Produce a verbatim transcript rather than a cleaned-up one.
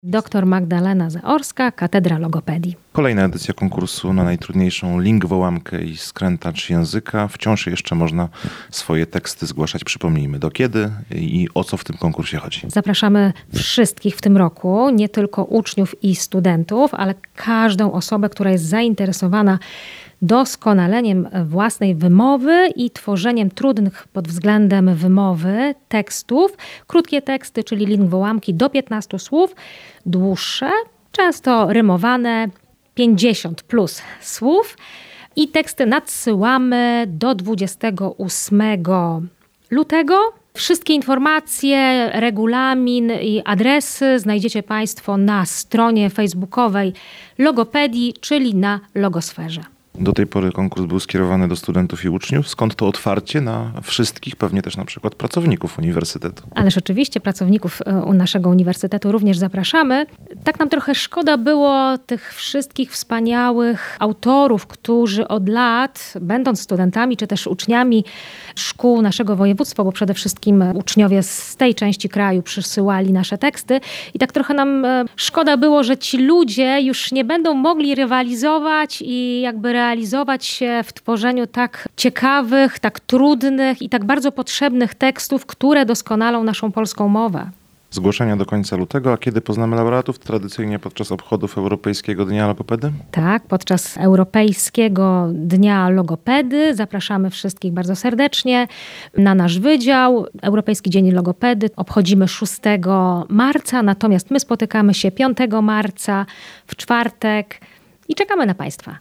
Doktor Magdalena Zaorska, Katedra Logopedii. Kolejna edycja konkursu na najtrudniejszą lingwołamkę i skrętacz języka. Wciąż jeszcze można swoje teksty zgłaszać. Przypomnijmy, do kiedy i o co w tym konkursie chodzi. Zapraszamy wszystkich w tym roku, nie tylko uczniów i studentów, ale każdą osobę, która jest zainteresowana doskonaleniem własnej wymowy i tworzeniem trudnych pod względem wymowy tekstów. Krótkie teksty, czyli lingwołamki do piętnastu słów, dłuższe, często rymowane, pięćdziesiąt plus słów. I teksty nadsyłamy do dwudziestego ósmego lutego. Wszystkie informacje, regulamin i adresy znajdziecie Państwo na stronie facebookowej Logopedii, czyli na Logosferze. Do tej pory konkurs był skierowany do studentów i uczniów. Skąd to otwarcie na wszystkich, pewnie też na przykład pracowników uniwersytetu? Ależ oczywiście pracowników naszego uniwersytetu również zapraszamy. Tak nam trochę szkoda było tych wszystkich wspaniałych autorów, którzy od lat, będąc studentami czy też uczniami szkół naszego województwa, bo przede wszystkim uczniowie z tej części kraju przysyłali nasze teksty i tak trochę nam szkoda było, że ci ludzie już nie będą mogli rywalizować i jakby realizować się w tworzeniu tak ciekawych, tak trudnych i tak bardzo potrzebnych tekstów, które doskonalą naszą polską mowę. Zgłoszenia do końca lutego, a kiedy poznamy laureatów? Tradycyjnie podczas obchodów Europejskiego Dnia Logopedy? Tak, podczas Europejskiego Dnia Logopedy zapraszamy wszystkich bardzo serdecznie na nasz wydział. Europejski Dzień Logopedy obchodzimy szóstego marca, natomiast my spotykamy się piątego marca w czwartek i czekamy na Państwa.